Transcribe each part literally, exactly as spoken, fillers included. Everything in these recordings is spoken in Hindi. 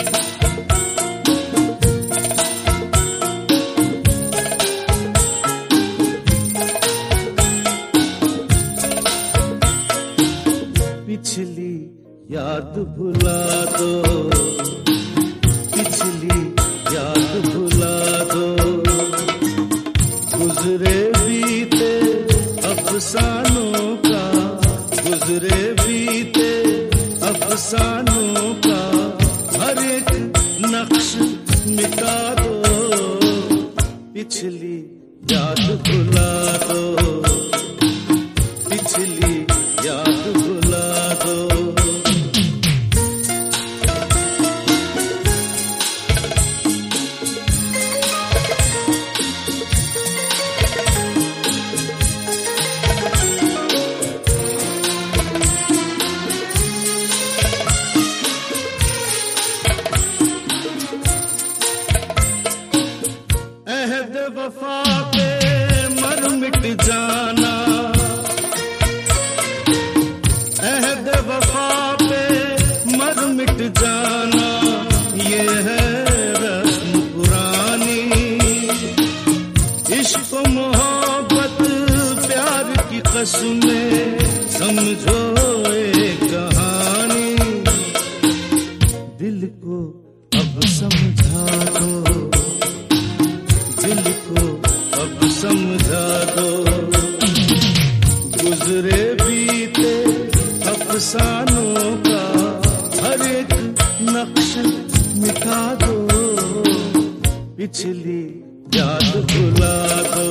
पिछली याद भुला दो, पिछली याद भुला दो, गुजरे बीते अफसानों का, गुजरे बीते अफसानों का हर एक नक्श मिटा दो, पिछली याद भुला दो, पिछली याद भुला दो। अहद वफा पे मर मिट जाना, अहद वफा पे मर मिट जाना, ये है रस्म पुरानी। इश्क मोहब्बत प्यार की कसमें समझो एक कहानी, दिल को अब समझा दो, दिल को अब समझा दो, गुजरे बीते अफसानों का हर एक नक्श मिटा दो, पिछली याद भुला दो।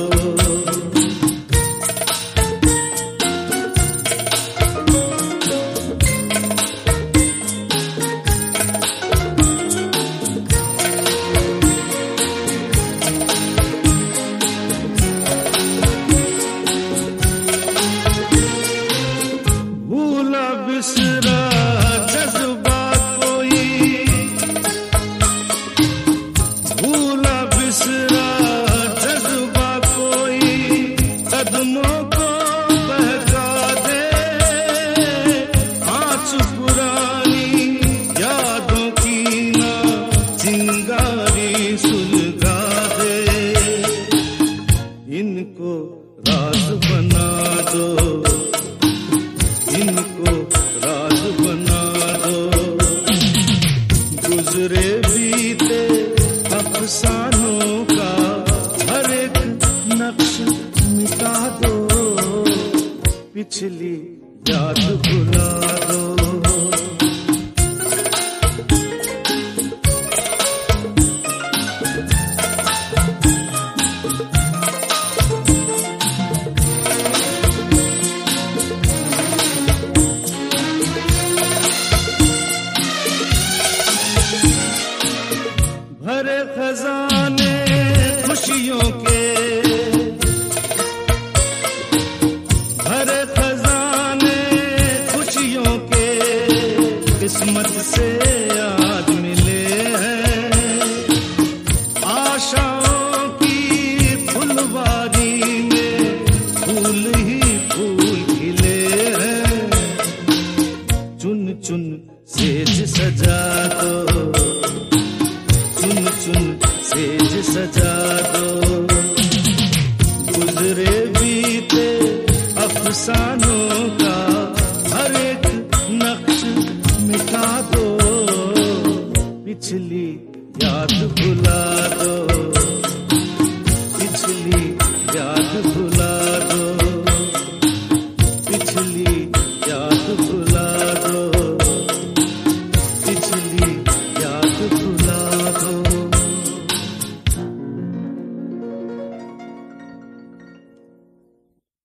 बिसरा जज्बा कोई, भूला बिसरा जज्बा कोई, कदमों को बहका दे, आँच पुरानी यादों की ना चिंगारी सुलगा दे, इनको राज बना दो, इनको राज बना दो, गुजरे बीते अफसानों का हर एक नक्श मिटा दो, पिछली याद भुला दो। भरे खजाने खुशियों के, भरे खजाने खुशियों के, किस्मत से आज मिले हैं, आशाओं की फुलवारी में फूल ही फूल खिले हैं, चुन चुन सेज सजा दो, चुन चुन सेज सजा दो, गुजरे बीते अफसानों